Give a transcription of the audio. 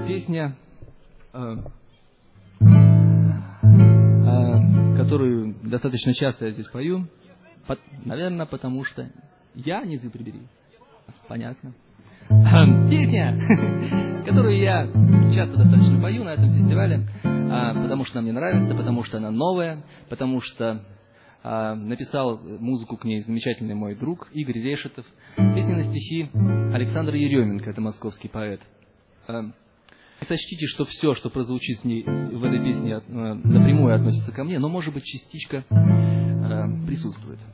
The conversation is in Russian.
Песня, которую достаточно часто я здесь пою, наверное, потому что я низы прибери. Понятно. Песня, которую я часто достаточно пою на этом фестивале, потому что она мне нравится, потому что она новая, потому что написал музыку к ней замечательный мой друг Игорь Решетов. Песня на стихи Александра Еременко, это московский поэт. Сочтите, что все, что прозвучит в этой песне, напрямую относится ко мне, но, может быть, частичка присутствует.